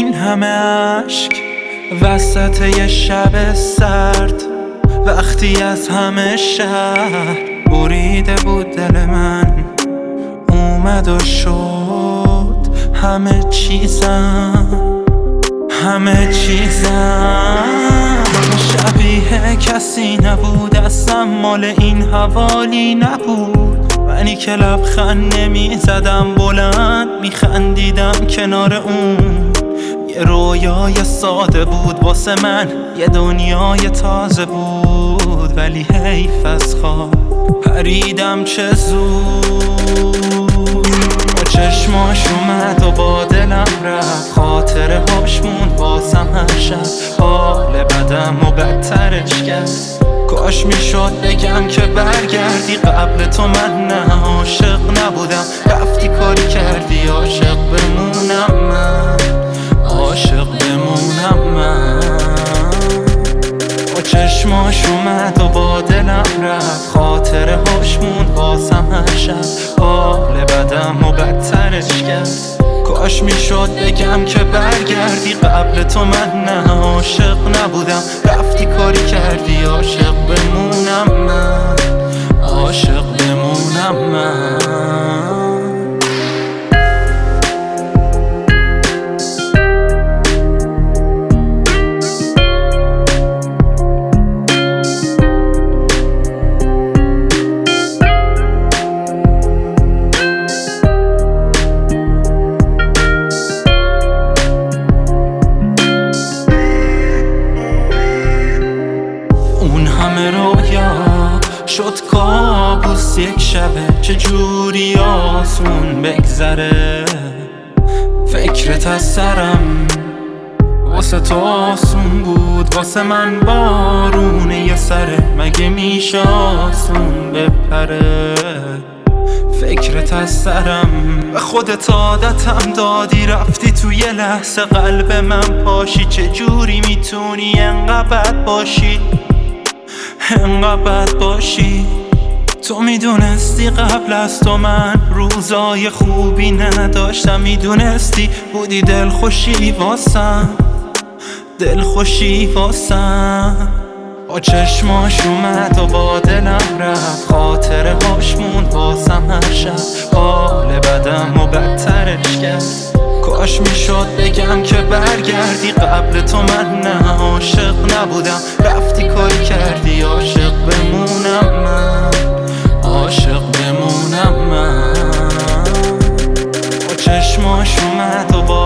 این همه عشق وسط یه شب سرد، وقتی از همه شهر بریده بود دل من، اومد و شد همه چیزم شبیه کسی نبود، اصلا مال این حوالی نبود. منی که لبخند نمی زدم بلند، می خندیدم کنار اون. یه رویای ساده بود واسه من، یه دنیای تازه بود، ولی حیف از خواب پریدم چه زود. با چشماش اومد و با دلم رفت، خاطره هاش موند واسم هر شب، حال بدم و بدترش کرد. کاش میشد بگم که برگردی، قبل تو من نه عاشق نبودم، رفتی کاری کردی عاشق بمونم من، عاشق بمونم من. با چشماش اومد و با دلم رفت، خاطره هاش موند واسم هر شب، حال بدم و بدترش کرد. کاش میشد بگم که برگردی، قبل تو من نه عاشق نبودم، رفتی کاری کردی عاشق بمونم من، عاشق بمونم من. شد کابوس یک شبه، چجوری آسون بگذره. فکرت از سرم واسه تو آسون بود، واسه من بارونه یه سره، مگه میشه آسون بپره. فکرت از سرم و خودت عادتم دادی، رفتی تو یه لحظه قلب من پاشی. چجوری میتونی انقدر بد باشی، انقدر بد باشی؟ تو میدونستی قبل از تو من روزای خوبی نداشتم، میدونستی بودی دلخوشی واسم، دلخوشی واسم. با چشماش اومد و با دلم رفت، خاطره هاش موند واسم هر شب، حال بدم و بدترش کرد. کاش میشد بگم که برگردی، قبل تو من نه عاشق نبودم، رفتی کاری کردی عاشق بمونم من، عاشق بمونم من. با چشماش اومد و با